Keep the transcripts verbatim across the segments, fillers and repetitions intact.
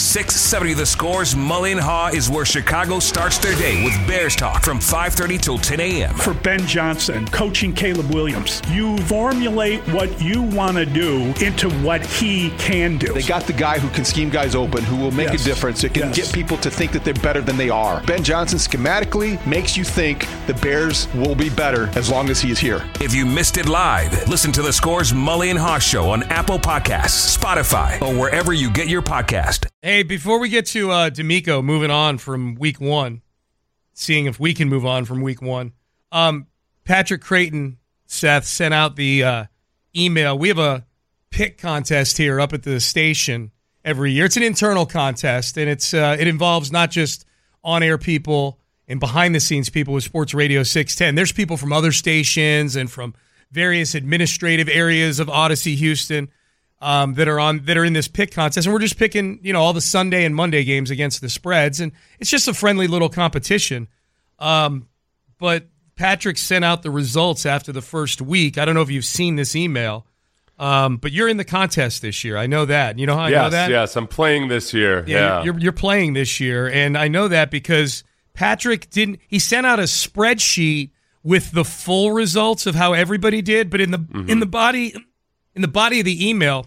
six seventy The Score's Mully and Haw is where Chicago starts their day with Bears talk from five thirty till ten a.m. For Ben Johnson, coaching Caleb Williams, you formulate what you want to do into what he can do. They got the guy who can scheme guys open, who will make yes. a difference. It can yes. get people to think that they're better than they are. Ben Johnson schematically makes you think the Bears will be better as long as he is here. If you missed it live, listen to The Score's Mully and Haw Show on Apple Podcasts, Spotify, or wherever you get your podcast. Hey, before we get to uh, D'Amico moving on from week one, seeing if we can move on from week one, um, Patrick Creighton, Seth, sent out the uh, email. We have a pick contest here up at the station every year. It's an internal contest, and it's uh, it involves not just on-air people and behind-the-scenes people with Sports Radio six ten. There's people from other stations and from various administrative areas of Odyssey Houston um, that are on that are in this pick contest, and we're just picking, you know, all the Sunday and Monday games against the spreads, and it's just a friendly little competition. Um, but Patrick sent out the results after the first week. I don't know if you've seen this email, um, but you're in the contest this year. I know that. You know how I yes, know that? Yes, I'm playing this year. Yeah, yeah. You're, you're playing this year, and I know that because Patrick didn't. He sent out a spreadsheet with the full results of how everybody did, but in the mm-hmm. in the body in the body of the email,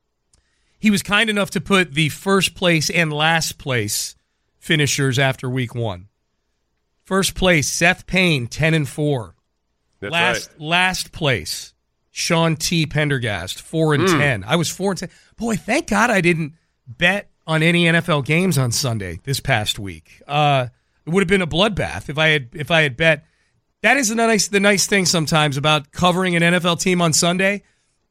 he was kind enough to put the first place and last place finishers after week one. First place, Seth Payne, ten and four. That's last right. last place, Sean T. Pendergast, four and mm. ten. I was four and ten. Boy, thank God I didn't bet on any N F L games on Sunday this past week. Uh, it would have been a bloodbath if I had if I had bet. That is the nice the nice thing sometimes about covering an N F L team on Sunday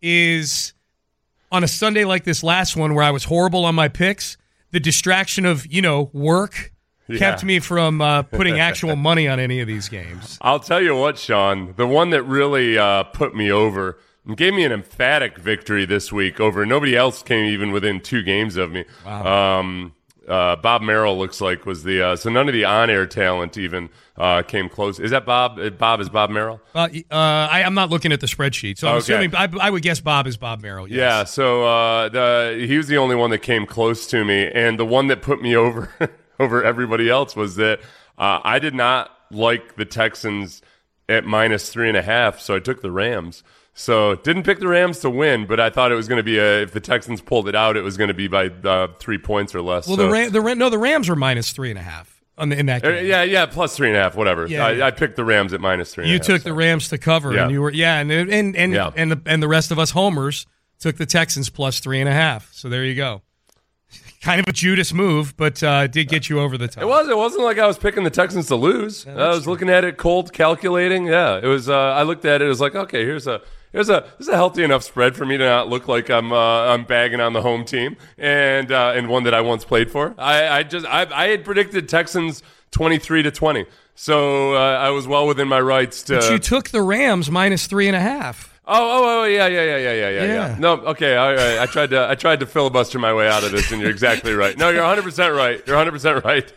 is on a Sunday like this last one where I was horrible on my picks, the distraction of, you know, work yeah. kept me from uh, putting actual money on any of these games. I'll tell you what, Sean, the one that really uh, put me over and gave me an emphatic victory this week over nobody else came even within two games of me. Wow. Um, uh, Bob Merrill looks like was the uh, so none of the on-air talent even uh, came close. Is that Bob? Bob is Bob Merrill? Uh, uh, I, I'm not looking at the spreadsheet, so I'm okay. assuming I, I would guess Bob is Bob Merrill. Yes. Yeah. So uh, the, he was the only one that came close to me, and the one that put me over over everybody else was that uh, I did not like the Texans at minus three and a half, so I took the Rams. So didn't pick the Rams to win, but I thought it was going to be a, if the Texans pulled it out, it was going to be by uh, three points or less. Well, so. the, Ram, the no, the Rams are minus three and a half on the, in that game. Uh, yeah, yeah, plus three and a half, whatever. Yeah, I, yeah. I picked the Rams at minus three. You and a half, took so. the Rams to cover, yeah. and you were yeah, and and and yeah. and the and the rest of us homers took the Texans plus three and a half. So there you go. Kind of a Judas move, but uh, did get you over the top. It was. It wasn't like I was picking the Texans to lose. Yeah, I was true. looking at it cold, calculating. Yeah, it was. Uh, I looked at it. It was like, okay, here's a here's a this is a healthy enough spread for me to not look like I'm uh, I'm bagging on the home team and uh, and one that I once played for. I, I just I, I had predicted Texans twenty-three to twenty, so uh, I was well within my rights to. But you took the Rams minus three and a half. Oh, oh, oh, yeah, yeah, yeah, yeah, yeah, yeah, yeah. No, okay, all right. I tried to, I tried to filibuster my way out of this, and you're exactly right. No, you're one hundred percent right. You're one hundred percent right.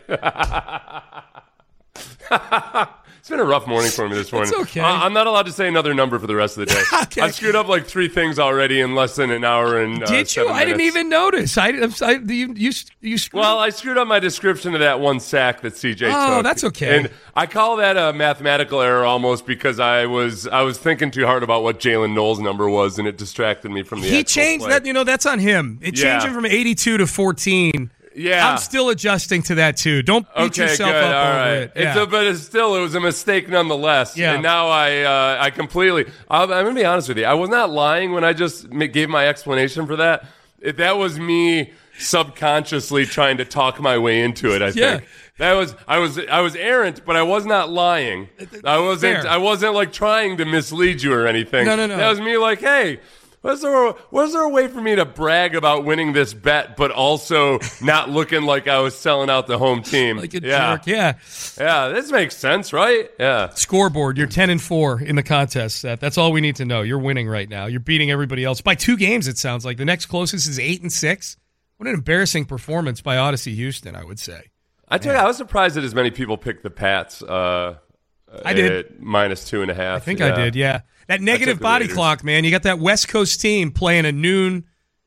It's been a rough morning for me this morning. It's okay. I, I'm not allowed to say another number for the rest of the day. Okay. I've screwed up like three things already in less than an hour and uh, Did you? seven I didn't minutes. even notice. I, I you you you screwed Well, I screwed up my description of that one sack that C J Oh, took. that's okay. And I call that a mathematical error almost because I was I was thinking too hard about what Jalen Knowles' number was, and it distracted me from the He actual changed play. that. You know, that's on him. It Yeah. changed him from eighty-two to fourteen. Yeah. I'm still adjusting to that too. Don't beat Okay, yourself good. up All over right. it. It's Yeah. a, but it's still, it was a mistake nonetheless. Yeah. And now I, uh, I completely. I'm, I'm going to be honest with you. I was not lying when I just ma- gave my explanation for that. It, that was me subconsciously trying to talk my way into it. I Yeah. think that was. I was. I was errant, but I was not lying. I wasn't. Fair. I wasn't like trying to mislead you or anything. No, no, no. That was me. Like, hey. Was there, a, was there a way for me to brag about winning this bet, but also not looking like I was selling out the home team? Like a yeah. jerk. Yeah. Yeah, this makes sense, right? Yeah. Scoreboard. You're ten and four in the contest, Seth. That's all we need to know. You're winning right now. You're beating everybody else by two games. It sounds like the next closest is eight and six. What an embarrassing performance by Odyssey Houston, I would say. I tell you, I was surprised that as many people picked the Pats. Uh, I did. At minus two and a half. I think yeah. I did. Yeah. That negative the body Raiders. clock, man. You got that West Coast team playing a noon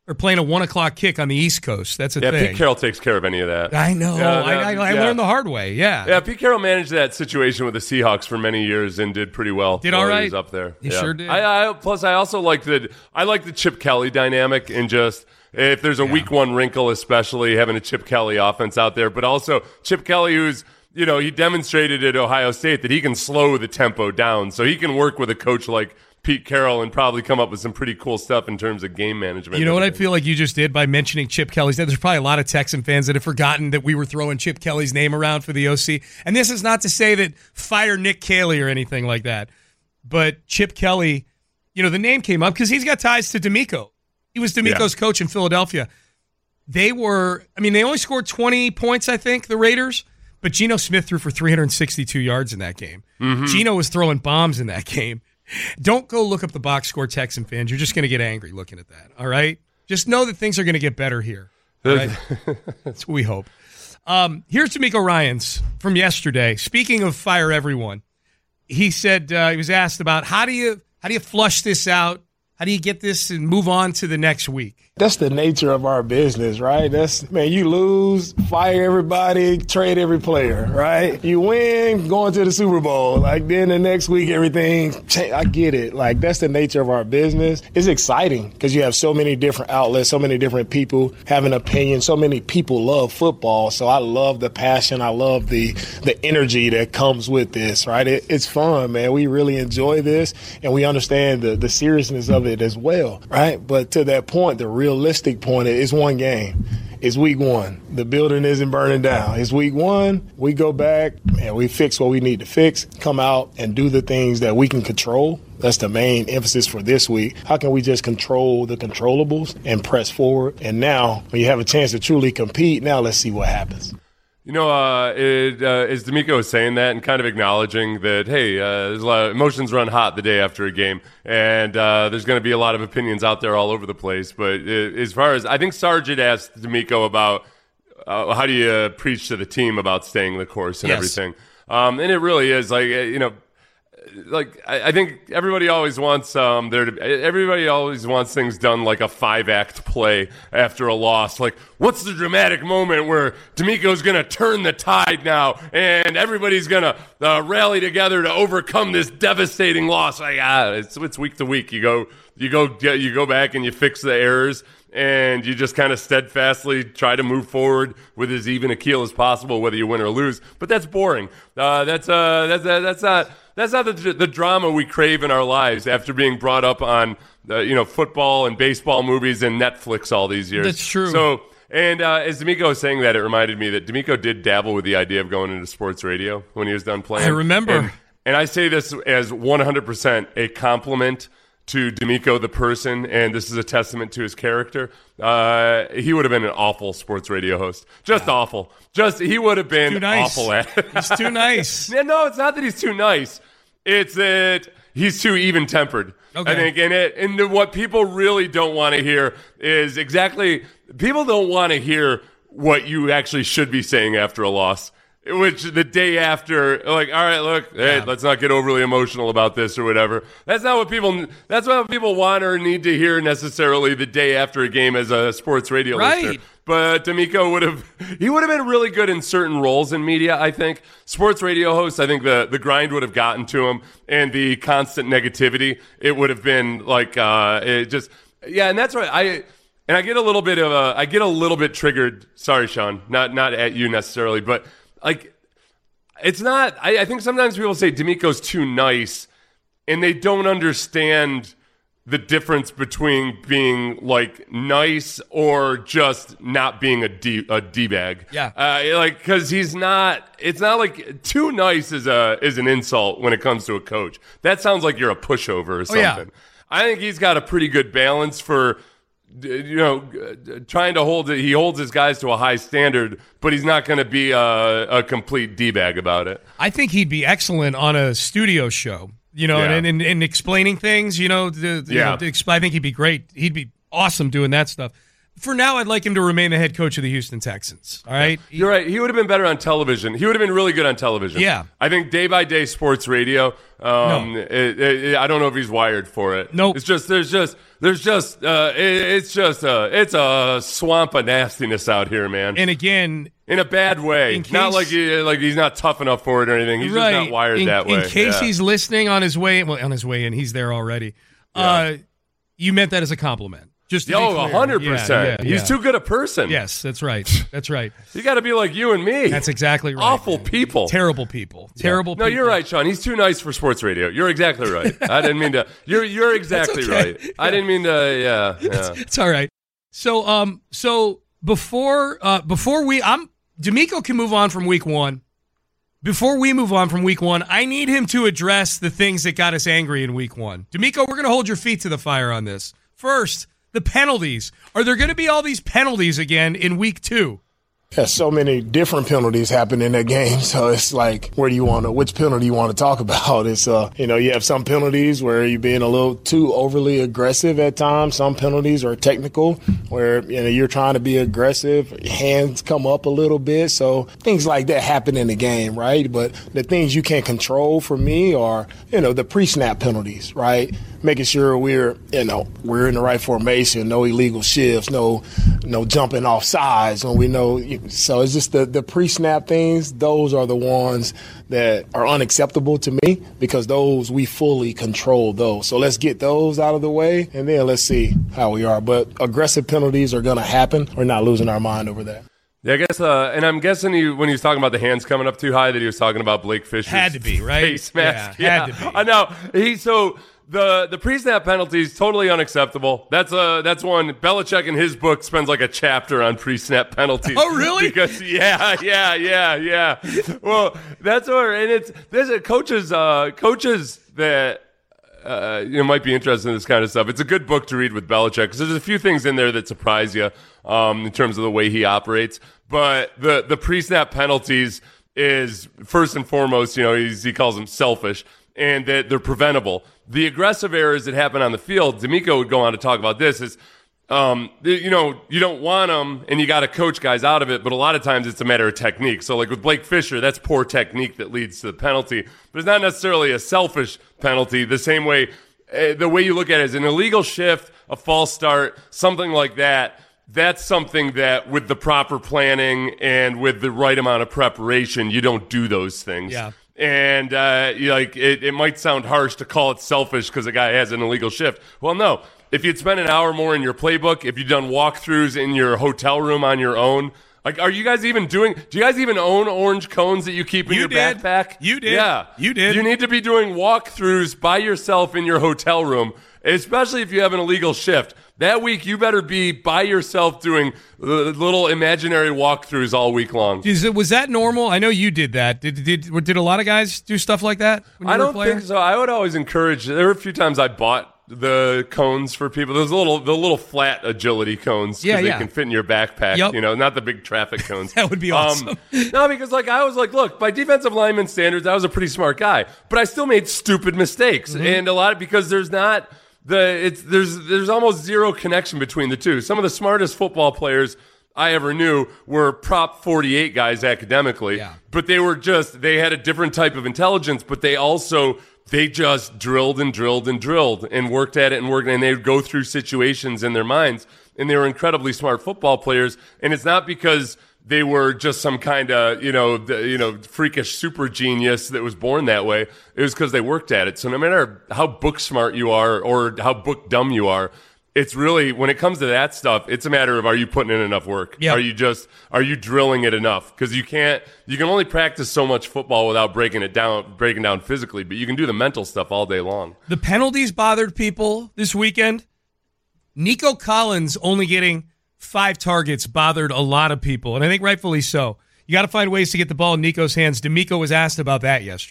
Or playing a one o'clock kick on the East Coast. That's a yeah, thing. Pete Carroll takes care of any of that. I know. Yeah, I, I, I yeah. learned the hard way. Yeah. Yeah, Pete Carroll managed that situation with the Seahawks for many years and did pretty well. Did while all right. He was up there. He yeah. sure did. I, I, plus, I also like the I like the Chip Kelly dynamic and just if there's a Yeah. week one wrinkle, especially having a Chip Kelly offense out there, but also Chip Kelly, who's you know he demonstrated at Ohio State that he can slow the tempo down, so he can work with a coach like Pete Carroll and probably come up with some pretty cool stuff in terms of game management. You know what I feel like you just did by mentioning Chip Kelly's name? There's probably a lot of Texan fans that have forgotten that we were throwing Chip Kelly's name around for the O C. And this is not to say that fire Nick Caley or anything like that. But Chip Kelly, you know, the name came up because he's got ties to D'Amico. He was D'Amico's yeah. coach in Philadelphia. They were, I mean, they only scored twenty points, I think, the Raiders. But Geno Smith threw for three hundred sixty-two yards in that game. Mm-hmm. Geno was throwing bombs in that game. Don't go look up the box score, Texan fans. You're just going to get angry looking at that, all right? Just know that things are going to get better here. All right? That's what we hope. Um, here's D'Amico Ryans from yesterday. Speaking of fire everyone, he said uh, he was asked about how do you how do you flush this out? How do you get this and move on to the next week? That's the nature of our business, right? That's, man, you lose, fire everybody, trade every player, right? You win, going to the Super Bowl. Like, then the next week, everything, I get it. Like, that's the nature of our business. It's exciting because you have so many different outlets, so many different people have an opinion. So many people love football. So I love the passion. I love the the energy that comes with this, right? It, it's fun, man. We really enjoy this, and we understand the, the seriousness of it as well, right? But to that point, the realistic point is one game. It's week one. The building isn't burning down. It's week one. We go back and we fix what we need to fix, come out and do the things that we can control. That's the main emphasis for this week. How can we just control the controllables and press forward? And now, when you have a chance to truly compete, now let's see what happens. You know, uh, it, uh, as D'Amico was saying that and kind of acknowledging that, hey, uh, there's a lot of emotions run hot the day after a game, and uh, there's going to be a lot of opinions out there all over the place. But uh, as far as I think Sarge had asked D'Amico about uh, how do you uh, preach to the team about staying the course and yes. everything, um, and it really is like you know. Like I, I think everybody always wants um there to everybody always wants things done like a five act play after a loss. Like, what's the dramatic moment where D'Amico's going to turn the tide now and everybody's going to uh, rally together to overcome this devastating loss? Like, ah, it's it's week to week. You go you go you go back and you fix the errors. And you just kind of steadfastly try to move forward with as even a keel as possible, whether you win or lose. But that's boring. Uh, that's uh, that's uh, that's not that's not the the drama we crave in our lives after being brought up on uh, you know football and baseball movies and Netflix all these years. That's true. So. And uh, as D'Amico was saying that, it reminded me that D'Amico did dabble with the idea of going into sports radio when he was done playing. I remember. And, and I say this as one hundred percent a compliment to D'Amico the person, and this is a testament to his character. Uh, he would have been an awful sports radio host. Just yeah. awful. Just he would have been too nice. awful at it. He's too nice. Yeah, no, it's not that he's too nice. It's that he's too even-tempered. Okay. I think, and it, and the, what people really don't want to hear is exactly people don't want to hear what you actually should be saying after a loss. Which the day after, like, all right, look, hey, yeah. let's not get overly emotional about this or whatever. That's not what people. That's not what people want or need to hear necessarily the day after a game as a sports radio right. listener. But D'Amico would have. He would have been really good in certain roles in media. I think sports radio hosts. I think the the grind would have gotten to him, and the constant negativity. It would have been like uh, it just yeah, and that's right. I. And I get a little bit of a. I get a little bit triggered. Sorry, Sean, not not at you necessarily, but. Like, it's not, I, I think sometimes people say D'Amico's too nice, and they don't understand the difference between being, like, nice or just not being a, D, a D-bag. Yeah. Uh, like, because he's not, it's not like, too nice is, a, is an insult when it comes to a coach. That sounds like you're a pushover or something. Oh, yeah. I think he's got a pretty good balance for... You know, trying to hold it, he holds his guys to a high standard, but he's not going to be a, a complete D-bag about it. I think he'd be excellent on a studio show, you know, yeah. and, and, and explaining things, you know. The, the, yeah. you know, I think he'd be great. He'd be awesome doing that stuff. for now, I'd like him to remain the head coach of the Houston Texans. All right? Yeah. You're right. He would have been better on television. He would have been really good on television. Yeah. I think day-by-day sports radio, um, no. it, it, it, I don't know if he's wired for it. Nope. It's just, there's just, there's just, uh, it, it's just, a, it's a swamp of nastiness out here, man. And again, in a bad way. In case, not like he, like he's not tough enough for it or anything. He's right. just not wired in, that way. In case yeah. he's listening on his way, well, on his way in, he's there already. Yeah. Uh, you meant that as a compliment. Just to oh, one hundred percent. Yeah, yeah, he's yeah. too good a person. Yes, that's right. That's right. You got to be like you and me. That's exactly right. Awful man. people. Terrible people. Yeah. Terrible no, people. you're right, Sean. He's too nice for sports radio. You're exactly right. I didn't mean to. You're you're exactly okay. right. I didn't mean to. Yeah, yeah. It's, it's all right. So, um, so before, uh, before we, I'm D'Amico can move on from week one. Before we move on from week one, I need him to address the things that got us angry in week one. D'Amico, we're going to hold your feet to the fire on this. First, the penalties. Are there going to be all these penalties again in week two? There's so many different penalties happen in that game. So it's like, where do you want to, which penalty you want to talk about? It's, uh, you know, you have some penalties where you're being a little too overly aggressive at times. Some penalties are technical where, you know, you're trying to be aggressive. Hands come up a little bit. So things like that happen in the game, right? But the things you can't control for me are, you know, the pre-snap penalties, right? Making sure we're, you know, we're in the right formation, no illegal shifts, no, no jumping off sides when we know. So it's just the, the pre-snap things. Those are the ones that are unacceptable to me because those we fully control those. So let's get those out of the way and then let's see how we are. But aggressive penalties are going to happen. We're not losing our mind over that. Yeah, I guess, uh, and I'm guessing he, when he was talking about the hands coming up too high, that he was talking about Blake Fisher's had to be right face mask. Yeah, yeah, had to be. I know. He so. The the pre-snap penalties, totally unacceptable. That's a that's one. Belichick in his book spends like a chapter on pre-snap penalties. Oh, really? Because yeah, yeah, yeah, yeah. Well, that's where and it's there's a coaches uh, coaches that uh, you know might be interested in this kind of stuff. It's a good book to read with Belichick because there's a few things in there that surprise you um, in terms of the way he operates. But the the pre-snap penalties is first and foremost, you know, he's, he calls them selfish. And that they're preventable. The aggressive errors that happen on the field, D'Amico would go on to talk about this, is, um, you know, you don't want them and you got to coach guys out of it, but a lot of times it's a matter of technique. So like with Blake Fisher, that's poor technique that leads to the penalty. But it's not necessarily a selfish penalty the same way, uh, the way you look at it is an illegal shift, a false start, something like that. That's something that with the proper planning and with the right amount of preparation, you don't do those things. Yeah. And uh, you like it, it might sound harsh to call it selfish because a guy has an illegal shift. Well, no. If you'd spent an hour more in your playbook, if you'd done walkthroughs in your hotel room on your own, like, are you guys even doing? Do you guys even own orange cones that you keep in you your did. backpack? You did. Yeah, you did. You need to be doing walkthroughs by yourself in your hotel room, especially if you have an illegal shift. That week, you better be by yourself doing little imaginary walkthroughs all week long. Is it, was that normal? I know you did that. Did did did a lot of guys do stuff like that? When you I were don't a player? think so. I would always encourage. There were a few times I bought the cones for people. Those little, the little flat agility cones. Yeah, they yeah. can fit in your backpack. Yep. You know, not the big traffic cones. That would be awesome. Um, no, because like I was like, look, by defensive lineman standards, I was a pretty smart guy, but I still made stupid mistakes, Mm-hmm. and a lot of, because there's not. The it's there's there's almost zero connection between the two. Some of the smartest football players I ever knew were Prop forty-eight guys academically, Yeah. but they were just they had a different type of intelligence, but they also they just drilled and drilled and drilled and worked at it and worked, and they would go through situations in their minds, and they were incredibly smart football players. And it's not because they were just some kind of, you know, the, you know, freakish super genius that was born that way. It was because they worked at it. So no matter how book smart you are or how book dumb you are, it's really, when it comes to that stuff, it's a matter of, are you putting in enough work? Yep. Are you just, are you drilling it enough? Because you can't, you can only practice so much football without breaking it down, breaking down physically, but you can do the mental stuff all day long. The penalties bothered people this weekend. Nico Collins only getting five targets bothered a lot of people, and I think rightfully so. You got to find ways to get the ball in Nico's hands. D'Amico was asked about that yesterday.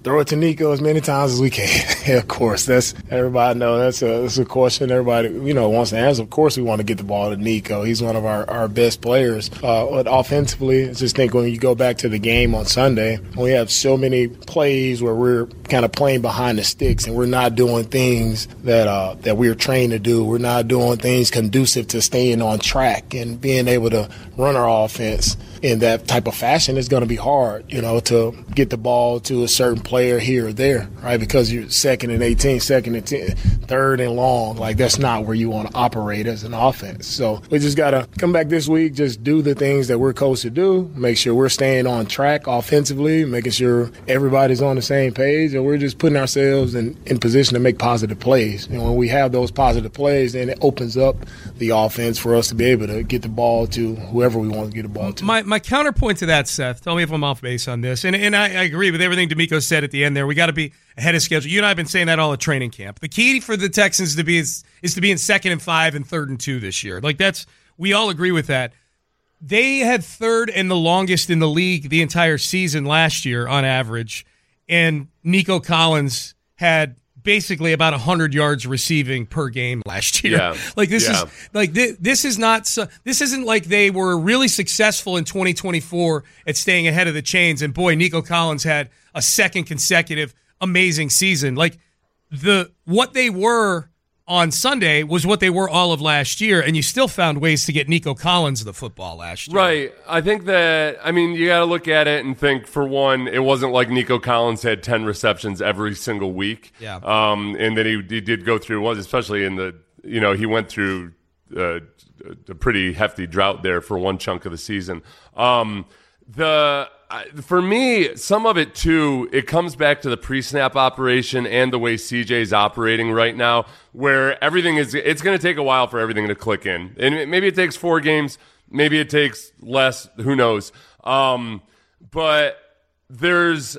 throw it to Nico as many times as we can. Of course, that's everybody know that's a that's a question everybody you know wants to answer. Of course, we want to get the ball to Nico. He's one of our, our best players. Uh, but offensively, I just think when you go back to the game on Sunday, we have so many plays where we're kind of playing behind the sticks and we're not doing things that uh, that we're trained to do. We're not doing things conducive to staying on track and being able to run our offense in that type of fashion. Is going to be hard, you know, to get the ball to a certain player here or there, right? Because you're second and eighteen, second and ten, third and long. Like, that's not where you want to operate as an offense. So we just got to come back this week, just do the things that we're coached to do, make sure we're staying on track offensively, making sure everybody's on the same page, and we're just putting ourselves in, in position to make positive plays. And when we have those positive plays, then it opens up the offense for us to be able to get the ball to whoever we want to get the ball to. My my counterpoint to that, Seth, tell me if I'm off base on this, and and I, I agree with everything D'Amico said at the end there. We got to be ahead of schedule. You and I have been saying that all at training camp. The key for the Texans to be is, is to be in second and five and third and two this year. Like, that's, we all agree with that. They had third and the longest in the league the entire season last year on average, and Nico Collins had basically about one hundred yards receiving per game last year. Yeah. Like, this yeah. is like this, this is not so, this isn't like they were really successful in twenty twenty-four at staying ahead of the chains, and boy, Nico Collins had a second consecutive amazing season. Like, the what they were on Sunday was what they were all of last year, and you still found ways to get Nico Collins the football last year. Right. I think that, I mean, you got to look at it and think, for one, it wasn't like Nico Collins had ten receptions every single week. Yeah. Um, and then he, he did go through, was especially in the, you know, he went through uh, a pretty hefty drought there for one chunk of the season. Um, the For me, some of it, too, it comes back to the pre-snap operation and the way C J's operating right now, where everything is, it's going to take a while for everything to click in. And maybe it takes four games, maybe it takes less, who knows. Um, but there's,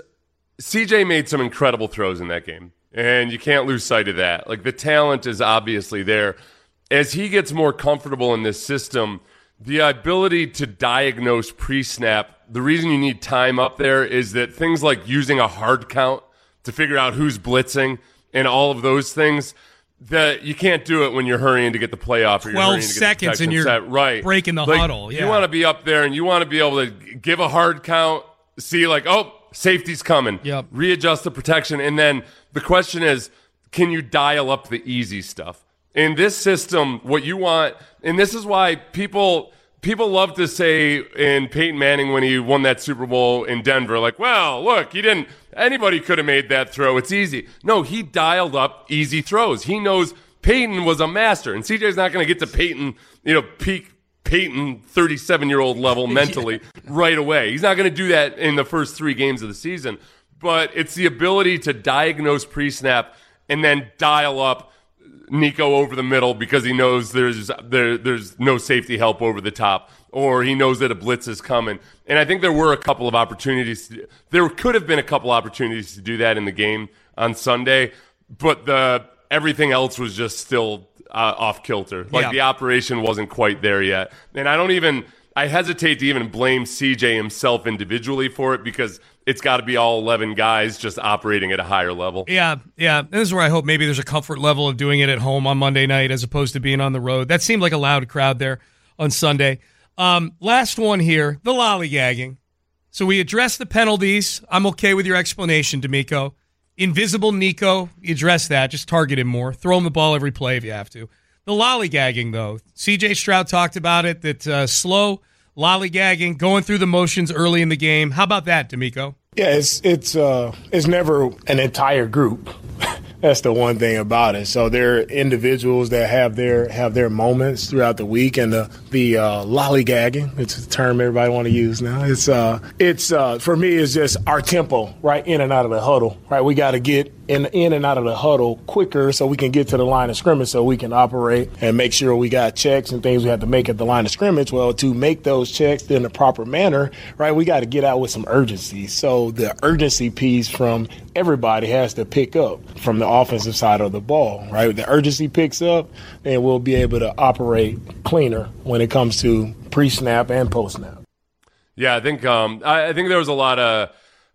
C J made some incredible throws in that game, and you can't lose sight of that. Like, the talent is obviously there. As he gets more comfortable in this system, the ability to diagnose pre-snap, the reason you need time up there is that things like using a hard count to figure out who's blitzing and all of those things, that you can't do it when you're hurrying to get the playoff or you're hurrying to get seconds the and you're set. Right. breaking the like, huddle. Yeah. You want to be up there and you want to be able to give a hard count, see like, oh, safety's coming, yep. readjust the protection. And then the question is, can you dial up the easy stuff? In this system, what you want, and this is why people – People love to say in Peyton Manning when he won that Super Bowl in Denver, like, well, look, he didn't, anybody could have made that throw. It's easy. No, he dialed up easy throws. He knows Peyton was a master, and C J's not going to get to Peyton, you know, peak Peyton thirty-seven-year-old level mentally yeah. right away. He's not going to do that in the first three games of the season. But it's the ability to diagnose pre-snap and then dial up Nico over the middle because he knows there's there there's no safety help over the top, or he knows that a blitz is coming. And I think there were a couple of opportunities. To, there could have been a couple opportunities to do that in the game on Sunday, but the everything else was just still uh, off kilter. Like yeah. the operation wasn't quite there yet. And I don't even I hesitate to even blame C J himself individually for it because it's got to be all eleven guys just operating at a higher level. Yeah, yeah. This is where I hope maybe there's a comfort level of doing it at home on Monday night as opposed to being on the road. That seemed like a loud crowd there on Sunday. Um, last one here, the lollygagging. So we addressed the penalties. I'm okay with your explanation, D'Amico. Invisible Nico, you address that. Just target him more. Throw him the ball every play if you have to. The lollygagging, though. C J Stroud talked about it, that uh, slow lollygagging, going through the motions early in the game. How about that, D'Amico? Yeah, it's it's uh, it's never an entire group. That's the one thing about it. So there are individuals that have their have their moments throughout the week, and the the uh, lollygagging, it's a term everybody want to use now. It's uh it's uh for me it's just our tempo, right, in and out of the huddle, right. We got to get in in and out of the huddle quicker so we can get to the line of scrimmage so we can operate and make sure we got checks and things we have to make at the line of scrimmage. Well, to make those checks in the proper manner, right, we got to get out with some urgency. So the urgency piece from everybody has to pick up from the offensive side of the ball, right? The urgency picks up, then we'll be able to operate cleaner when it comes to pre-snap and post-snap. Yeah, I think um, I, I think there was a lot of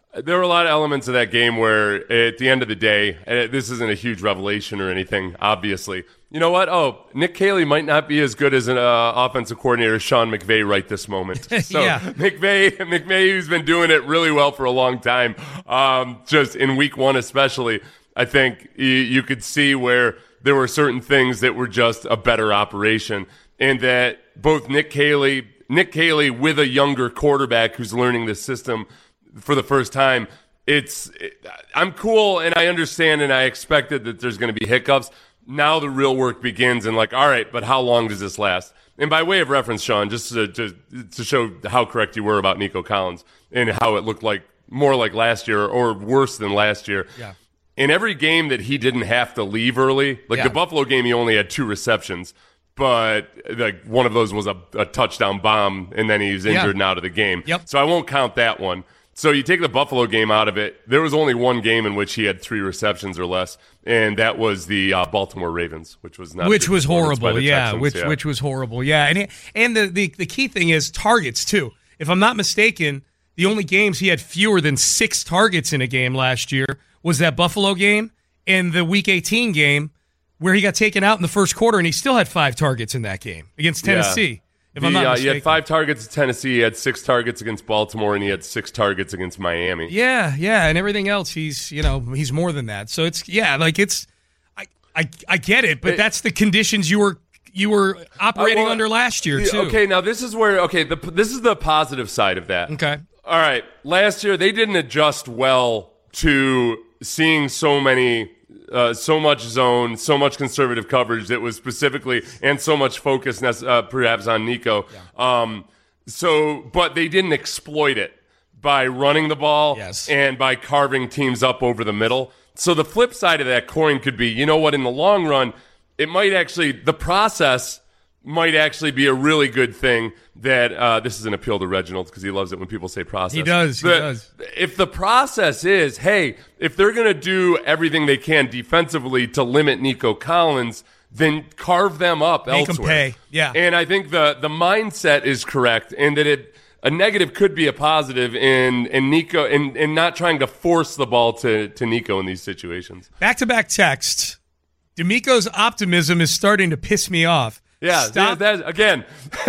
There were a lot of elements of that game where, at the end of the day, and this isn't a huge revelation or anything, obviously. You know what? Oh, Nick Caley might not be as good as an uh, offensive coordinator as Sean McVay right this moment. So yeah. McVay, McVay, who's been doing it really well for a long time, um, just in week one especially, I think you, you could see where there were certain things that were just a better operation, and that both Nick Caley, Nick Caley with a younger quarterback who's learning the system for the first time, it's it, I'm cool and I understand and I expected that there's going to be hiccups. Now the real work begins and like, all right, but how long does this last? And by way of reference, Sean, just to, to, to show how correct you were about Nico Collins and how it looked like more like last year or worse than last year. Yeah. In every game that he didn't have to leave early, like yeah. the Buffalo game, he only had two receptions, but like one of those was a, a touchdown bomb and then he's injured yeah. and out of the game. Yep. So I won't count that one. So you take the Buffalo game out of it, there was only one game in which he had three receptions or less, and that was the uh, Baltimore Ravens, which was not which was horrible, yeah, Texans, which yeah. which was horrible, yeah, and and the, the the key thing is targets too. If I'm not mistaken, the only games he had fewer than six targets in a game last year was that Buffalo game and the Week eighteen game where he got taken out in the first quarter, and he still had five targets in that game against Tennessee. Yeah. If the, I'm not uh, mistaken. he had five targets at Tennessee, he had six targets against Baltimore, and he had six targets against Miami. Yeah, yeah, and everything else, he's you know he's more than that. So it's yeah, like it's I I, I get it, but it, that's the conditions you were you were operating uh, well, under last year too. Okay, now this is where okay, the, this is the positive side of that. Okay, all right. Last year they didn't adjust well to seeing so many. Uh, so much zone, so much conservative coverage that was specifically, and so much focus uh, perhaps on Nico. Yeah. Um, so, but they didn't exploit it by running the ball yes. and by carving teams up over the middle. So the flip side of that coin could be, you know what, in the long run, it might actually, the process might actually be a really good thing that, uh, this is an appeal to Reginald because he loves it when people say process. He does, he the, does. If the process is, hey, if they're going to do everything they can defensively to limit Nico Collins, then carve them up Make elsewhere. Them pay, yeah. And I think the, the mindset is correct and that it, a negative could be a positive in, in Nico and in, in not trying to force the ball to, to Nico in these situations. Back-to-back texts. D'Amico's optimism is starting to piss me off. Yeah, stop, that, again.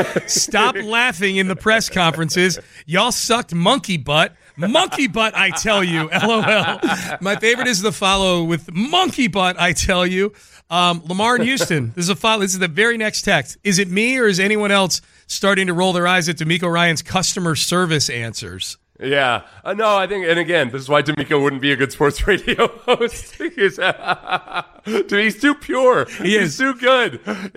Stop laughing in the press conferences. Y'all sucked monkey butt. Monkey butt, I tell you. LOL. My favorite is the follow with monkey butt, I tell you. Um, Lamar in Houston. This is a follow. This is the very next text. Is it me or is anyone else starting to roll their eyes at D'Amico Ryan's customer service answers? Yeah. Uh, no, I think, and again, this is why D'Amico wouldn't be a good sports radio host. he's, uh, he's too pure. He he's is. too good.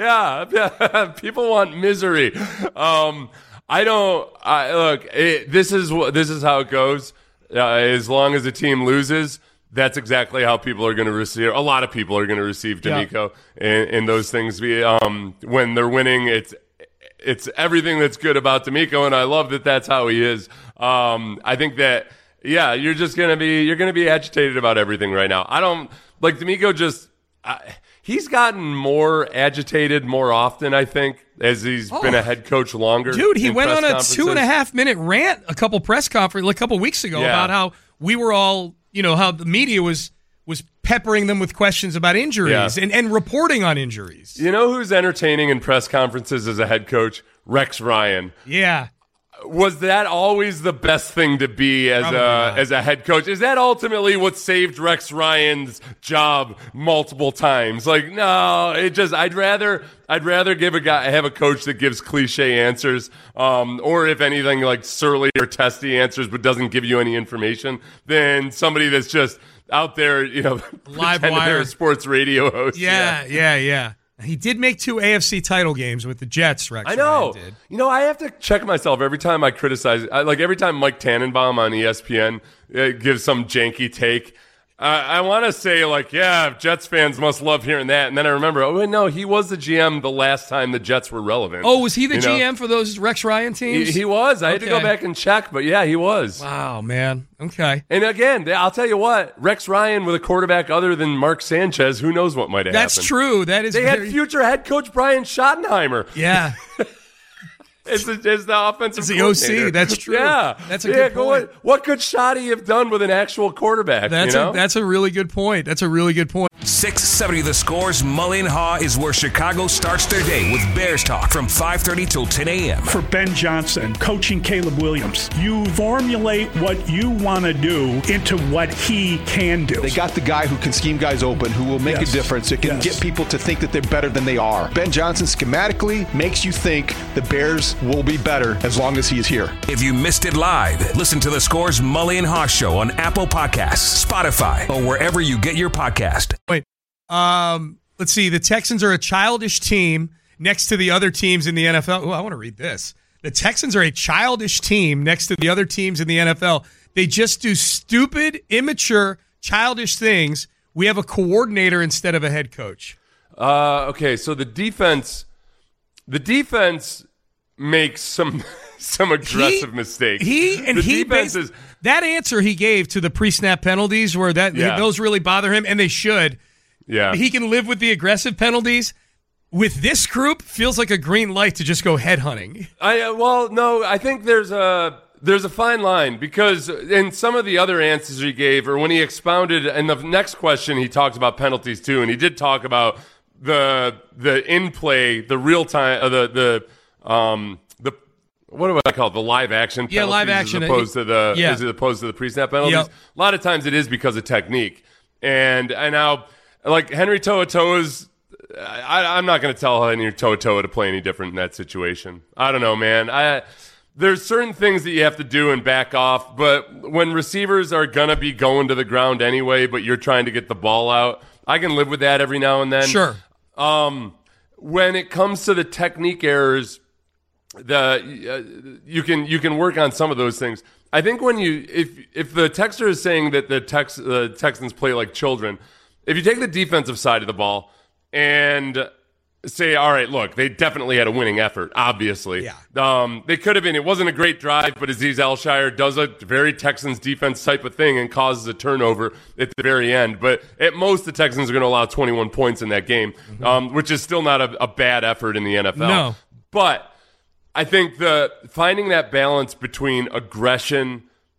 Yeah. People want misery. Um, I don't, I, look, it, this is what, this is how it goes. Uh, as long as the team loses, that's exactly how people are going to receive, a lot of people are going to receive D'Amico yeah. and, and those things. Be, um, when they're winning, it's, it's everything that's good about D'Amico, and I love that that's how he is. Um, I think that, yeah, you're just going to be, you're going to be agitated about everything right now. I don't, like D'Amico just, I, he's gotten more agitated more often, I think, as he's oh. been a head coach longer. Dude, he went on a two and a half minute rant a couple press conference, like a couple weeks ago yeah. about how we were all, you know, how the media was, was peppering them with questions about injuries yeah. and, and reporting on injuries. You know who's entertaining in press conferences as a head coach? Rex Ryan. Yeah. Was that always the best thing to be as Probably a not. as a head coach? Is that ultimately what saved Rex Ryan's job multiple times? Like, no, it just I'd rather I'd rather give a guy have a coach that gives cliche answers, um, or if anything like surly or testy answers, but doesn't give you any information, than somebody that's just out there, you know, live pretending wire they're a sports radio host. Yeah, yeah, yeah. yeah. He did make two A F C title games with the Jets, Rex I know. Ryan did. You know, I have to check myself every time I criticize. I, like every time Mike Tannenbaum on E S P N uh, gives some janky take, uh, I want to say like, yeah, Jets fans must love hearing that. And then I remember, oh wait, no, he was the G M the last time the Jets were relevant. Oh, was he the you G M know? for those Rex Ryan teams? He, he was. I okay. had to go back and check, but yeah, he was. Wow, man. Okay. And again, I'll tell you what, Rex Ryan with a quarterback other than Mark Sanchez, who knows what might have That's happened. true. That is. They very... had future head coach Brian Schottenheimer. Yeah. It's, the, it's the offensive It's the O C. That's true. Yeah. That's a yeah, good go point. on. What could Shoddy have done with an actual quarterback? That's, you know? a, that's a really good point. That's a really good point. six seventy The Scores Mully and Haw is where Chicago starts their day with Bears talk from five thirty till ten a.m. For Ben Johnson, coaching Caleb Williams, you formulate what you want to do into what he can do. They got the guy who can scheme guys open, who will make Yes. a difference. It can Yes. get people to think that they're better than they are. Ben Johnson schematically makes you think the Bears will be better as long as he is here. If you missed it live, listen to The Scores Mully and Haw Show on Apple Podcasts, Spotify, or wherever you get your podcast. Wait, um, let's see. The Texans are a childish team next to the other teams in the N F L. Oh, I want to read this. The Texans are a childish team next to the other teams in the N F L. They just do stupid, immature, childish things. We have a coordinator instead of a head coach. Uh, okay, so the defense, the defense makes some some aggressive He- mistakes. He and the he defense based, is that answer he gave to the pre-snap penalties, where that Yeah. those really bother him, and they should. yeah. He can live with the aggressive penalties. With this group, feels like a green light to just go headhunting. I uh, well, no, I think there's a there's a fine line because in some of the other answers he gave, or when he expounded, in the next question he talked about penalties too, and he did talk about the the in play, the real time, uh, the the um the what do I call it, the live action penalties Yeah, live action. as opposed to the Yeah. as opposed to the pre-snap penalties. Yep. A lot of times it is because of technique, and and now like Henry To'oTo'o's. I, I'm not going to tell Henry To'oTo'o to play any different in that situation. I don't know, man. I there's certain things that you have to do and back off, but when receivers are going to be going to the ground anyway, but you're trying to get the ball out, I can live with that every now and then. Sure. Um, when it comes to the technique errors, the uh, you can you can work on some of those things. I think when you if if the texter is saying that the Tex the Texans play like children, if you take the defensive side of the ball and say, all right, look, they definitely had a winning effort, obviously. Yeah. Um, they could have been. It wasn't a great drive, but Azeez Al-Shire does a very Texans defense type of thing and causes a turnover at the very end. But at most, the Texans are going to allow twenty-one points in that game, mm-hmm. um, which is still not a, a bad effort in the N F L. No. But I think the finding that balance between aggression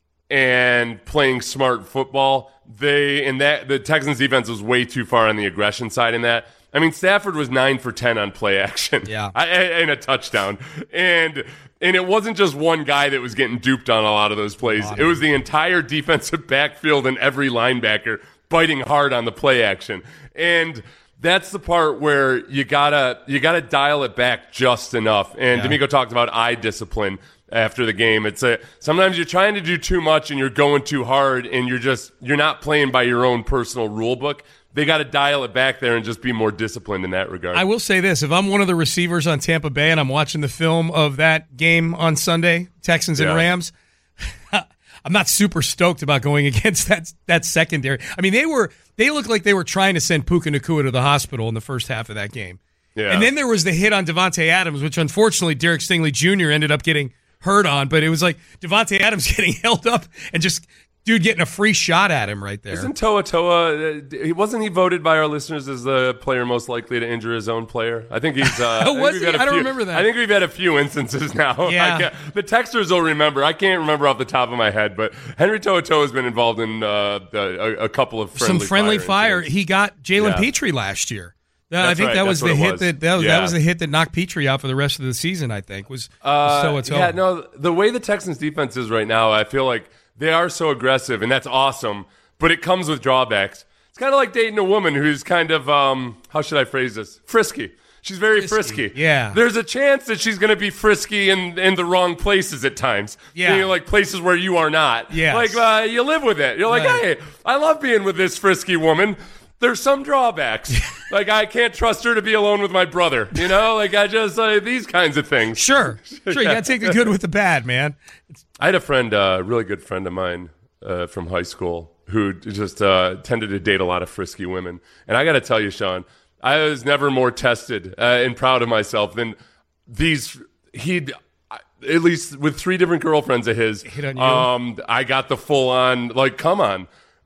and playing smart football, they in that the Texans defense was way too far on the aggression side in that. I mean, Stafford was nine for ten on play action, Yeah. I, and a touchdown, and and it wasn't just one guy that was getting duped on a lot of those plays. It was the entire defensive backfield and every linebacker biting hard on the play action, and that's the part where you gotta you gotta dial it back just enough. And Yeah. D'Amico talked about eye discipline after the game. It's a sometimes you're trying to do too much and you're going too hard, and you're just you're not playing by your own personal rule book. They got to dial it back there and just be more disciplined in that regard. I will say this. If I'm one of the receivers on Tampa Bay and I'm watching the film of that game on Sunday, Texans and Yeah. Rams, I'm not super stoked about going against that that secondary. I mean, they were they looked like they were trying to send Puka Nacua to the hospital in the first half of that game. Yeah. And then there was the hit on Devontae Adams, which unfortunately Derek Stingley Junior ended up getting hurt on. But it was like Devontae Adams getting held up and just dude getting a free shot at him right there. Isn't To'oTo'o, uh, wasn't he voted by our listeners as the player most likely to injure his own player? I think he's. Uh, I think Was we've he? had a I don't few- remember that. I think we've had a few instances now. Yeah. I ca- the texters will remember. I can't remember off the top of my head, but Henry To'oTo'o has been involved in uh, a, a couple of friendly Some friendly fire. fire. incidents. He got Jalen Yeah. Petrie last year. Uh, I That's think right. that was That's the what it hit was. that that was, Yeah. that was the hit that knocked Petrie out for the rest of the season. I think was Uh, was To'oTo'o. Yeah, no, the way the Texans defense is right now, I feel like they are so aggressive, and that's awesome, but it comes with drawbacks. It's kind of like dating a woman who's kind of, um, how should I phrase this? Frisky. She's very frisky. yeah. There's a chance that she's going to be frisky in, in the wrong places at times. Yeah. You know, like places where you are not. Yes. Like, uh, you live with it. You're like, Right. hey, I love being with this frisky woman. There's some drawbacks. Like, I can't trust her to be alone with my brother. You know, like, I just, uh, these kinds of things. Sure, sure. You got to take the good with the bad, man. I had a friend, a uh, really good friend of mine uh, from high school who just uh, tended to date a lot of frisky women. And I got to tell you, Sean, I was never more tested uh, and proud of myself than these. He'd, at least with three different girlfriends of his, Hit on you? Um, I got the full on, like, come on.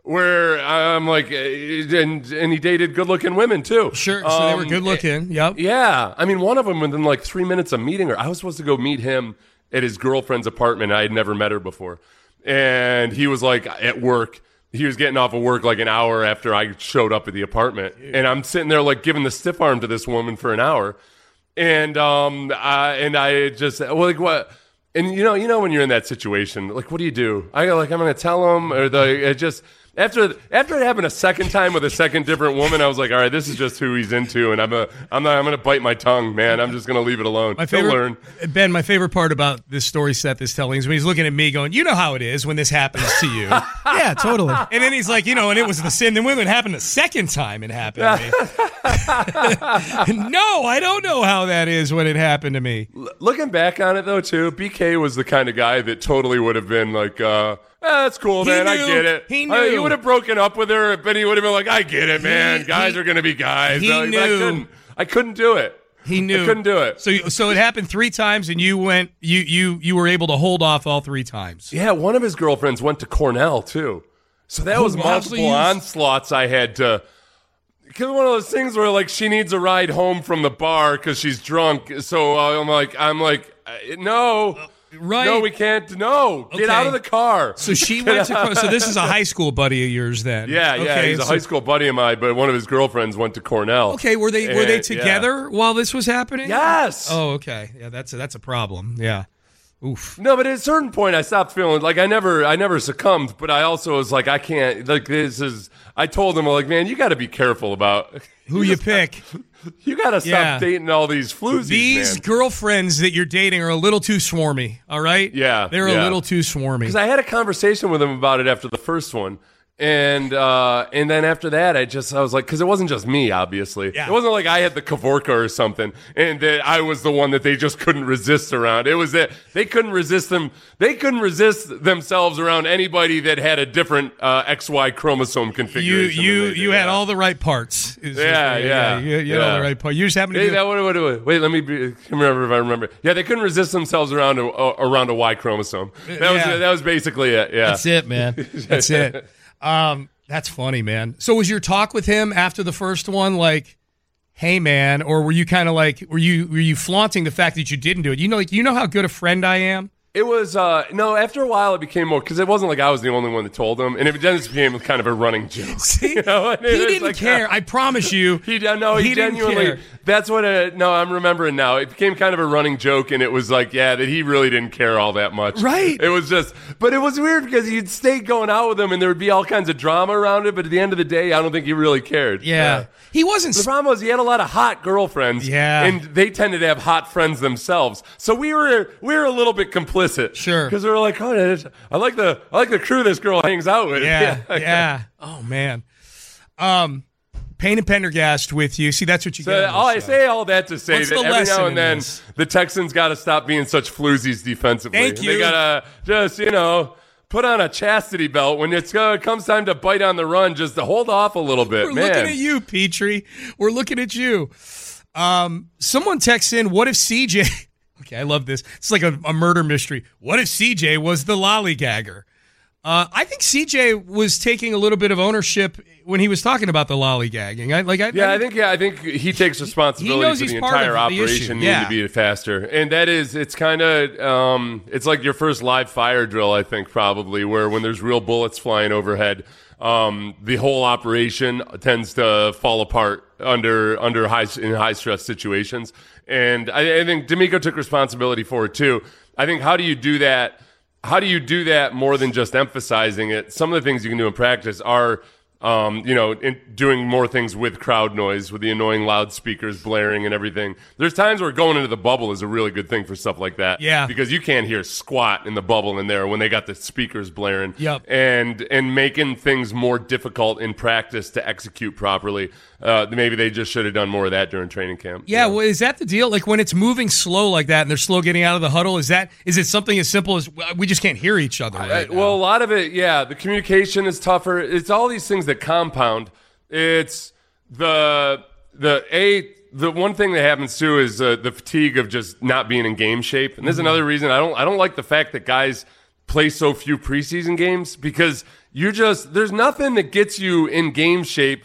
where I'm like, and and he dated good-looking women too. Sure, so they were Um, good-looking. Yep. Yeah, I mean, one of them within like three minutes of meeting her, I was supposed to go meet him at his girlfriend's apartment. I had never met her before, and he was like at work. He was getting off of work like an hour after I showed up at the apartment, and I'm sitting there like giving the stiff arm to this woman for an hour, and um, I, and I just well, like what. And you know, you know when you're in that situation, like, what do you do? I go, like, I'm going to tell him, or the it just after after it happened a second time with a second different woman, I was like, all right, this is just who he's into, and I'm a I'm not I'm going to bite my tongue, man. I'm just going to leave it alone. My He'll favorite, learn. Ben, my favorite part about this story Seth is telling is when he's looking at me, going, "You know how it is when this happens to you." Yeah, totally. And then he's like, you know, and it was the sin. Then when it happened the second time, it happened to me. No, I don't know how that is when it happened to me. L- looking back on it though, too, B K was the kind of guy that totally would have been like, uh, ah, "That's cool, He man. I knew. get it." He Uh, he knew. would have broken up with her, but he would have been like, "I get it, man. He- guys he- are going to be guys." he Uh, but I knew. couldn't. I couldn't do it. He knew. I couldn't do it. So, so it happened three times, and you went, you you you were able to hold off all three times. Yeah, one of his girlfriends went to Cornell too, so that Oh, was wow. multiple So you- onslaughts I had to. Because one of those things where like she needs a ride home from the bar because she's drunk. So uh, I'm like, I'm like, uh, no, Right. no, we can't. No, get Okay. out of the car. So she went to. So this is a high school buddy of yours, then. Yeah, yeah, Okay, he's a so- high school buddy of mine, but one of his girlfriends went to Cornell. Okay, were they were they And, yeah. together while this was happening? Yes. Oh, okay. Yeah, that's a, that's a problem. Yeah. Oof. No, but at a certain point, I stopped feeling like I never, I never succumbed. But I also was like, I can't. Like this is. I told him, like, man, you got to be careful about Who you pick? You got to stop Yeah. dating all these floozies, These man. girlfriends that you're dating are a little too swarmy. All right. Yeah, They're a yeah. little too swarmy. Because I had a conversation with him about it after the first one. And uh, and then after that, I just I was like, because it wasn't just me, obviously. Yeah. It wasn't like I had the Kavorka or something, and that I was the one that they just couldn't resist around. It was that they couldn't resist them. They couldn't resist themselves around anybody that had a different uh, X Y chromosome You configuration. you than they did. you had Yeah. all the right parts. is- Yeah, yeah, You, you had all yeah. the right parts. You just happened to Hey, be. that what, what, what, wait, let me be, remember if I remember. Yeah, they couldn't resist themselves around a, around a Y chromosome. That was Yeah. that was basically it. Yeah, That's it, man. That's it. Um, that's funny, man. So was your talk with him after the first one like, hey, man, or were you kind of like, were you were you flaunting the fact that you didn't do it? You know, like you know how good a friend I am. It was, uh, no, after a while it became more, because it wasn't like I was the only one that told him, and it then just became kind of a running joke. See, You know? And it he was didn't like, care. uh, I promise you. He no, he, He didn't genuinely. care. That's what. It, no, I'm remembering now. It became kind of a running joke, and it was like, yeah, that he really didn't care all that much. Right. It was just, but it was weird because you'd stay going out with him, and there would be all kinds of drama around it. But at the end of the day, I don't think he really cared. Yeah. He wasn't. The problem was he had a lot of hot girlfriends, Yeah. and they tended to have hot friends themselves. So we were we were a little bit complicit, Sure. because we were like, oh, I like the I like the crew this girl hangs out with. Yeah, yeah. Oh man. Um, Payne and Pendergast with you. See, that's what you So get. on all this I show. say all that to say What's that the every lesson now in and then this? the Texans got to stop being such floozies defensively. Thank you. They gotta just you know put on a chastity belt when it's uh, comes time to bite on the run. Just to hold off a little bit, We're man. looking at you, Petrie. We're looking at you. Um, someone texts in, what if C J... Okay, I love this. It's like a, a murder mystery. What if C J was the lollygagger? Uh, I think C J was taking a little bit of ownership when he was talking about the lollygagging. I, like, I, Yeah, I, I think yeah, I think he takes responsibility knows for he's the part of entire the operation issue, needing yeah. to be faster, and that is it's kind of um, it's like your first live fire drill, I think, probably where when there's real bullets flying overhead, um, the whole operation tends to fall apart under under high in high stress situations, and I, I think D'Amico took responsibility for it too. I think how do you do that? How do you do that more than just emphasizing it? Some of the things you can do in practice are, um, you know, in doing more things with crowd noise, with the annoying loudspeakers blaring and everything. There's times where going into the bubble is a really good thing for stuff like that. Yeah. Because you can't hear squat in the bubble in there when they got the speakers blaring. Yep. And and making things more difficult in practice to execute properly. Uh, maybe they just should have done more of that during training camp. Yeah, well, is that the deal? Like when it's moving slow like that and they're slow getting out of the huddle, is that is it something as simple as well, we just can't hear each other right Uh, well, a now? lot of it, yeah. The communication is tougher. It's all these things that compound. It's the the a the one thing that happens too is uh, the fatigue of just not being in game shape, and there's Mm-hmm. another reason I don't I don't like the fact that guys play so few preseason games because you just there's nothing that gets you in game shape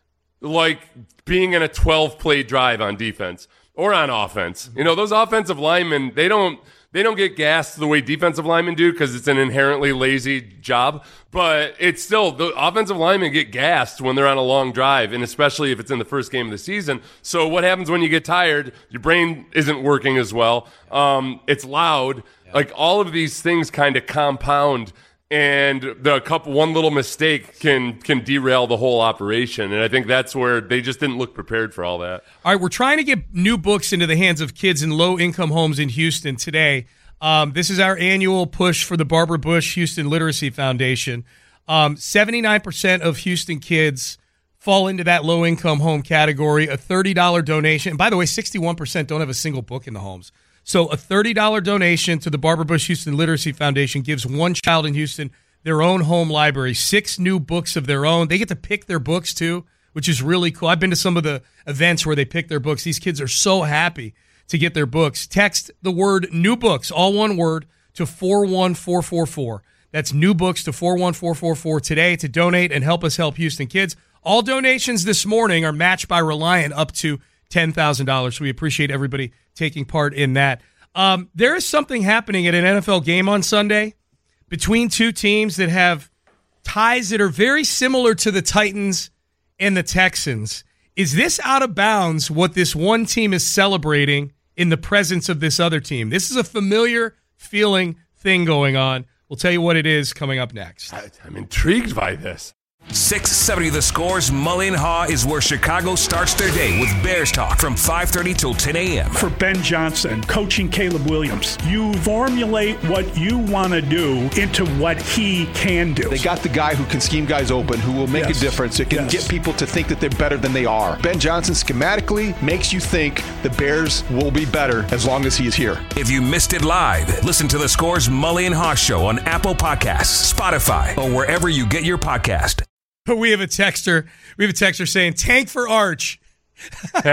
like being in a twelve play drive on defense or on offense. You know, those offensive linemen, they don't they don't get gassed the way defensive linemen do because it's an inherently lazy job. But it's still, the offensive linemen get gassed when they're on a long drive, and especially if it's in the first game of the season. So what happens when you get tired? Your brain isn't working as well. Um, it's loud. Yeah. Like all of these things kind of compound, and the couple one little mistake can can derail the whole operation. And I think that's where they just didn't look prepared for all that. All right, we're trying to get new books into the hands of kids in low-income homes in Houston today. Um, this is our annual push for the Barbara Bush Houston Literacy Foundation. Um, seventy-nine percent of Houston kids fall into that low-income home category. A thirty dollars donation. And by the way, sixty-one percent don't have a single book in the homes. So a thirty dollars donation to the Barbara Bush Houston Literacy Foundation gives one child in Houston their own home library, six new books of their own. They get to pick their books, too, which is really cool. I've been to some of the events where they pick their books. These kids are so happy to get their books. Text the word new books, all one word, to four one four four four. That's new books to four one four four four today to donate and help us help Houston kids. All donations this morning are matched by Reliant up to ten thousand dollars. So we appreciate everybody taking part in that. Um, there is something happening at an N F L game on Sunday between two teams that have ties that are very similar to the Titans and the Texans. Is this out of bounds what this one team is celebrating in the presence of this other team? This is a familiar feeling thing going on. We'll tell you what it is coming up next. I'm intrigued by this. six seventy The Score's Mully and Haw is where Chicago starts their day with Bears talk from five thirty till ten a.m. For Ben Johnson, coaching Caleb Williams, you formulate what you want to do into what he can do. They got the guy who can scheme guys open, who will make yes. a difference. It can yes. get people to think that they're better than they are. Ben Johnson schematically makes you think the Bears will be better as long as he is here. If you missed it live, listen to The Score's Mully and Haw Show on Apple Podcasts, Spotify, or wherever you get your podcast. We have a texter. We have a texter saying "tank for Arch." Okay,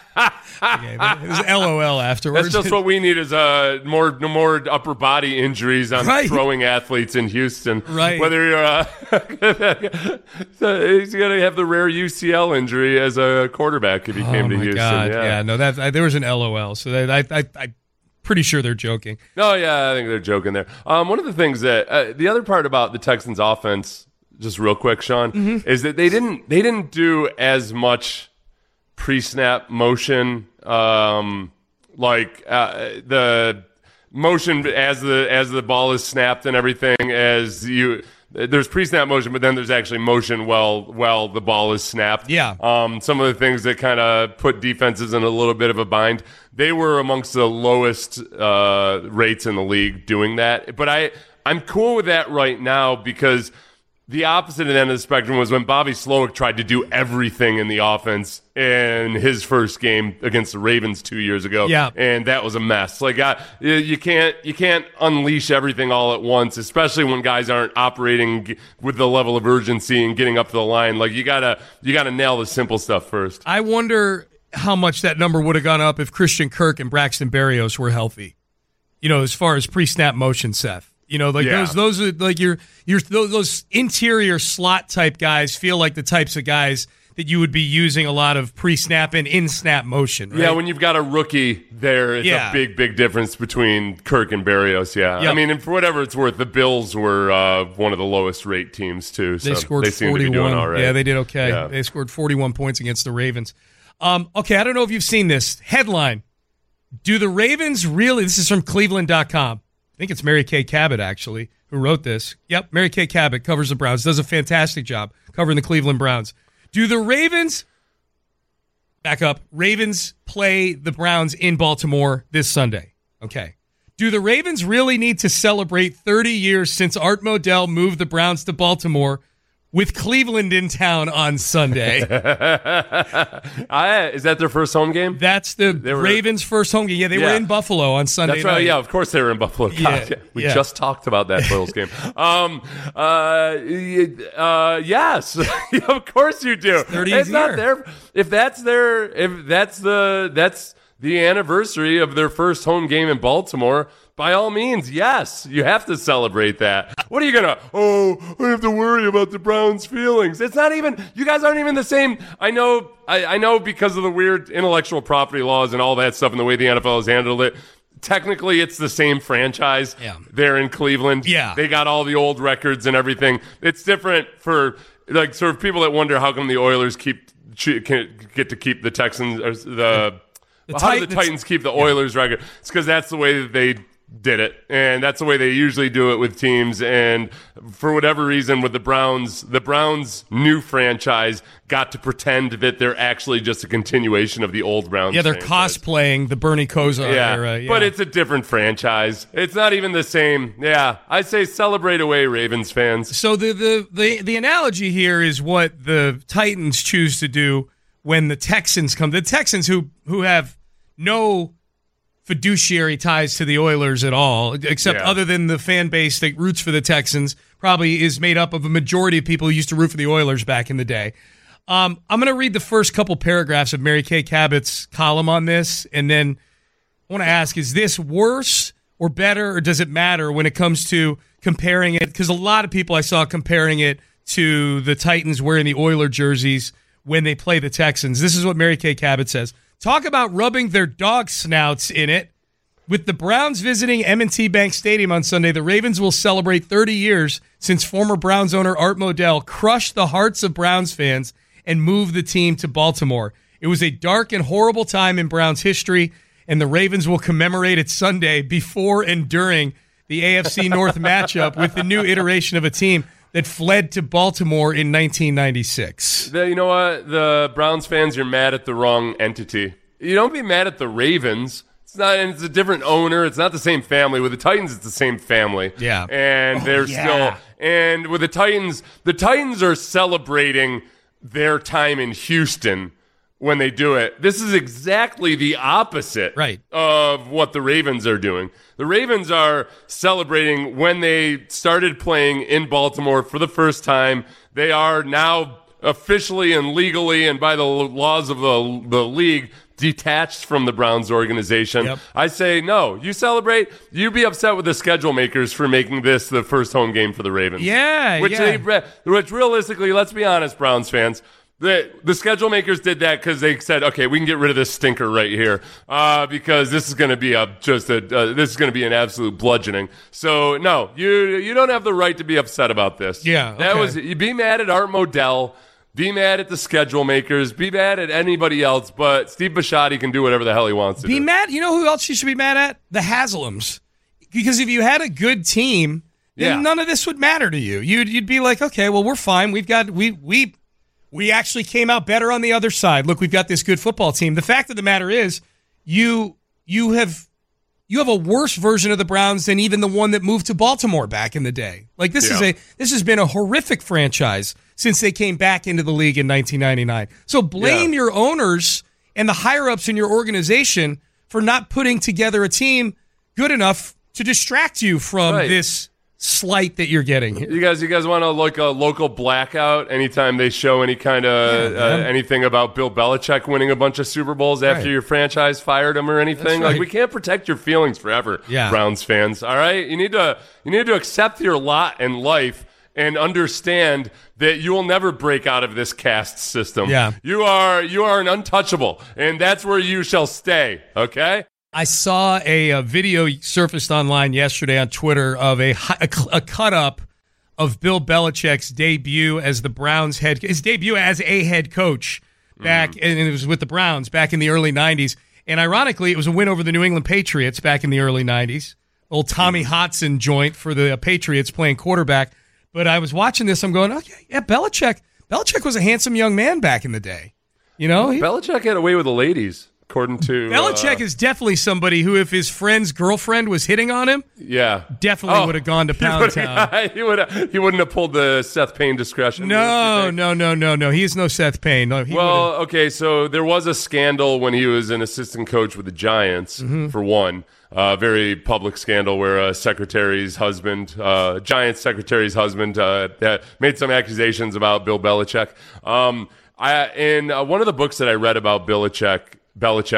it was L O L afterwards. That's just what we need is uh, more more upper body injuries on right. throwing athletes in Houston. Right. Whether you're uh, so he's going to have the rare U C L injury as a quarterback if he oh came to my Houston. God. Yeah. yeah, no, that I, there was an L O L. So that, I, I, I'm pretty sure they're joking. No, yeah, I think they're joking there. Um, one of the things that uh, the other part about the Texans' offense. Just real quick, Sean, mm-hmm. is that they didn't they didn't do as much pre-snap motion, um, like uh, the motion as the as the ball is snapped and everything. As you, there's pre-snap motion, but then there's actually motion while while the ball is snapped. Yeah. Um, some of the things that kind of put defenses in a little bit of a bind. They were amongst the lowest uh, rates in the league doing that. But I I'm cool with that right now because. The opposite end of the spectrum was when Bobby Slowick tried to do everything in the offense in his first game against the Ravens two years ago. Yeah. And that was a mess. Like, I, you can't you can't unleash everything all at once, especially when guys aren't operating with the level of urgency and getting up to the line. Like, you gotta you gotta nail the simple stuff first. I wonder how much that number would have gone up if Christian Kirk and Braxton Berrios were healthy. You know, as far as pre-snap motion, Seth. You know, like yeah. those, those are like your, your those, those interior slot type guys feel like the types of guys that you would be using a lot of pre-snap and in-snap motion. Right? Yeah, when you've got a rookie there, it's yeah. a big, big difference between Kirk and Berrios. Yeah, yep. I mean, and for whatever it's worth, the Bills were uh, one of the lowest rate teams too. So they scored they seem forty-one. to be doing all right. Yeah, they did okay. Yeah. They scored forty-one points against the Ravens. Um, okay, I don't know if you've seen this headline. Do the Ravens really? This is from Cleveland dot com. I think it's Mary Kay Cabot, actually, who wrote this. Yep, Mary Kay Cabot covers the Browns, does a fantastic job covering the Cleveland Browns. Do the Ravens, back up, Ravens play the Browns in Baltimore this Sunday? Okay. Do the Ravens really need to celebrate thirty years since Art Modell moved the Browns to Baltimore with Cleveland in town on Sunday? I, is that their first home game? That's the were, Ravens' first home game. Yeah, they yeah. were in Buffalo on Sunday That's right. night. Yeah, of course they were in Buffalo. God, yeah, yeah. We yeah. just talked about that Bills game. Um, uh, uh, yes, of course you do. thirty it's year. not their. If that's their, if that's the that's the anniversary of their first home game in Baltimore, by all means, yes, you have to celebrate that. What are you going to, oh, I have to worry about the Browns' feelings. It's not even, you guys aren't even the same. I know, I, I know because of the weird intellectual property laws and all that stuff and the way the N F L has handled it, technically it's the same franchise. Yeah. They're in Cleveland. Yeah. They got all the old records and everything. It's different for, like, sort of people that wonder how come the Oilers keep, get to keep the Texans, or the, the how tit- do the Titans keep the Oilers' yeah. record? It's because that's the way that they did it, and that's the way they usually do it with teams. And for whatever reason, with the Browns, the Browns' new franchise got to pretend that they're actually just a continuation of the old Browns. Yeah, they're franchise. cosplaying the Bernie Kosar yeah. era. Yeah, but it's a different franchise. It's not even the same. Yeah, I say celebrate away, Ravens fans. So the the the, the analogy here is what the Titans choose to do when the Texans come. The Texans who who have no fiduciary ties to the Oilers at all, except yeah. other than the fan base that roots for the Texans, probably is made up of a majority of people who used to root for the Oilers back in the day. Um, I'm going to read the first couple paragraphs of Mary Kay Cabot's column on this, and then I want to ask, is this worse or better, or does it matter when it comes to comparing it? Because a lot of people I saw comparing it to the Titans wearing the Oiler jerseys when they play the Texans. This is what Mary Kay Cabot says. Talk about rubbing their dog snouts in it. With the Browns visiting M and T Bank Stadium on Sunday, the Ravens will celebrate thirty years since former Browns owner Art Modell crushed the hearts of Browns fans and moved the team to Baltimore. It was a dark and horrible time in Browns history, and the Ravens will commemorate it Sunday before and during the A F C North matchup with the new iteration of a team that fled to Baltimore in nineteen ninety-six. The, you know what? The Browns fans, you're mad at the wrong entity. You don't be mad at the Ravens. It's not, and it's a different owner. It's not the same family. With the Titans, it's the same family. Yeah. And they're oh, yeah. still, and with the Titans, the Titans are celebrating their time in Houston when they do it. This is exactly the opposite right. of what the Ravens are doing. The Ravens are celebrating when they started playing in Baltimore for the first time. They are now officially and legally and by the laws of the, the league detached from the Browns organization. Yep. I say, no, you celebrate. You be upset with the schedule makers for making this the first home game for the Ravens. Yeah, which yeah. They, which realistically, let's be honest, Browns fans, The, the schedule makers did that because they said, okay, we can get rid of this stinker right here uh, because this is going to be a just a uh, this is going to be an absolute bludgeoning. So no, you you don't have the right to be upset about this. Yeah, that okay. was you be mad at Art Modell, be mad at the schedule makers, be mad at anybody else, but Steve Bisciotti can do whatever the hell he wants to be do. Be mad. You know who else you should be mad at? The Haslams, because if you had a good team, then yeah. none of this would matter to you. You'd you'd be like, okay, well, we're fine. We've got we we. We actually came out better on the other side. Look, we've got this good football team. The fact of the matter is, you you have you have a worse version of the Browns than even the one that moved to Baltimore back in the day. Like this yeah. is a this has been a horrific franchise since they came back into the league in nineteen ninety-nine. So blame yeah. your owners and the higher ups in your organization for not putting together a team good enough to distract you from right. this slight that you're getting here. You guys, you guys want to like a local blackout anytime they show any kind of yeah, uh, anything about Bill Belichick winning a bunch of Super Bowls after right. your franchise fired him or anything? Right. Like we can't protect your feelings forever, yeah. Browns fans. All right, you need to you need to accept your lot in life and understand that you will never break out of this caste system. Yeah. you are you are an untouchable, and that's where you shall stay. Okay. I saw a, a video surfaced online yesterday on Twitter of a, a, a cut-up of Bill Belichick's debut as the Browns head, his debut as a head coach back, mm. and it was with the Browns back in the early nineties. And ironically, it was a win over the New England Patriots back in the early nineties. Old Tommy Hodson joint for the Patriots playing quarterback. But I was watching this, I'm going, okay, yeah, Belichick. Belichick was a handsome young man back in the day. You know, he, Belichick had a way with the ladies. According to Belichick uh, is definitely somebody who, if his friend's girlfriend was hitting on him, yeah, definitely oh, would have gone to Pound he Town. He would he wouldn't have pulled the Seth Payne discretion. No, no, no, no, no. He is no Seth Payne. No, he well, would've... okay, so there was a scandal when he was an assistant coach with the Giants, mm-hmm. for one. A uh, very public scandal where a secretary's husband, uh, Giants secretary's husband, uh, made some accusations about Bill Belichick. Um, I in uh, one of the books that I read about Belichick, Belichick.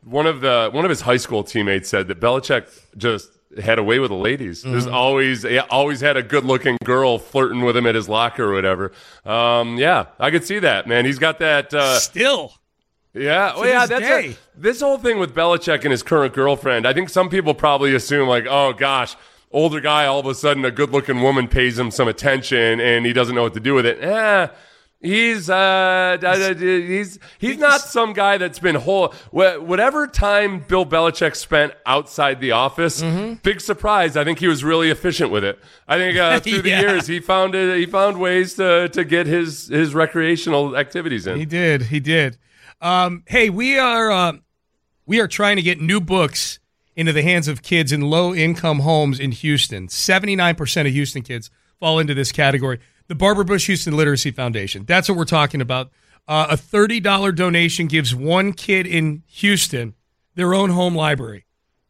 one of the one of his high school teammates said that Belichick just had a way with the ladies. Mm-hmm. There's always he always had a good looking girl flirting with him at his locker or whatever. Um, yeah, I could see that, man. He's got that uh, still. Yeah, well, yeah, that's a, this whole thing with Belichick and his current girlfriend. I think some people probably assume like, oh gosh, older guy, all of a sudden a good-looking woman pays him some attention and he doesn't know what to do with it. Eh, he's uh, he's he's not some guy that's been whole. Whatever time Bill Belichick spent outside the office, mm-hmm. big surprise. I think he was really efficient with it. I think uh, through the yeah. years he found it. He found ways to to get his his recreational activities in. He did. He did. Um, hey, we are uh, we are trying to get new books into the hands of kids in low-income homes in Houston. seventy-nine percent of Houston kids fall into this category. The Barbara Bush Houston Literacy Foundation. That's what we're talking about. Uh, a thirty dollars donation gives one kid in Houston their own home library.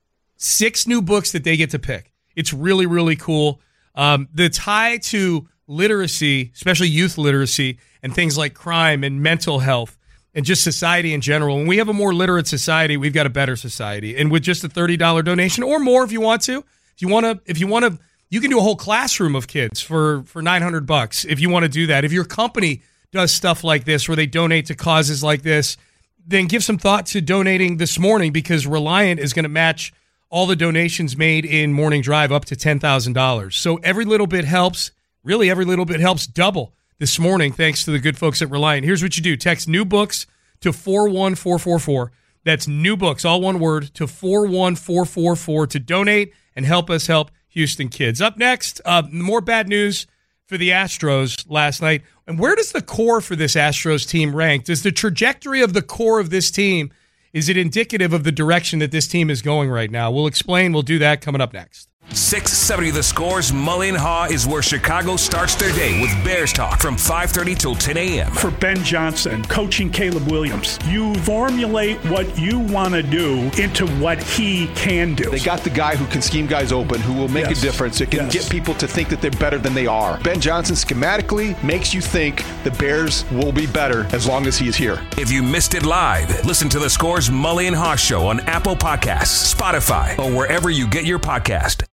Six new books that they get to pick. It's really, really cool. Um, the tie to literacy, especially youth literacy, and things like crime and mental health, and just society in general. When we have a more literate society, we've got a better society. And with just a thirty dollars donation or more if you want to, if you want to, if you want to, you can do a whole classroom of kids for, for nine hundred bucks if you want to do that. If your company does stuff like this where they donate to causes like this, then give some thought to donating this morning because Reliant is going to match all the donations made in Morning Drive up to ten thousand dollars. So every little bit helps. Really, every little bit helps double this morning, thanks to the good folks at Reliant. Here's what you do. Text new books to four one four four four. That's new books, all one word, to four one four four four to donate and help us help Houston kids. Up next, uh, more bad news for the Astros last night. And where does the core for this Astros team rank? Does the trajectory of the core of this team, is it indicative of the direction that this team is going right now? We'll explain. We'll do that coming up next. six seventy The Score's Mully and Haw is where Chicago starts their day with Bears talk from five thirty till ten a.m. For Ben Johnson, coaching Caleb Williams, you formulate what you want to do into what he can do. They got the guy who can scheme guys open, who will make yes. a difference. It can yes. get people to think that they're better than they are. Ben Johnson schematically makes you think the Bears will be better as long as he is here. If you missed it live, listen to The Score's Mully and Haw Show on Apple Podcasts, Spotify, or wherever you get your podcast.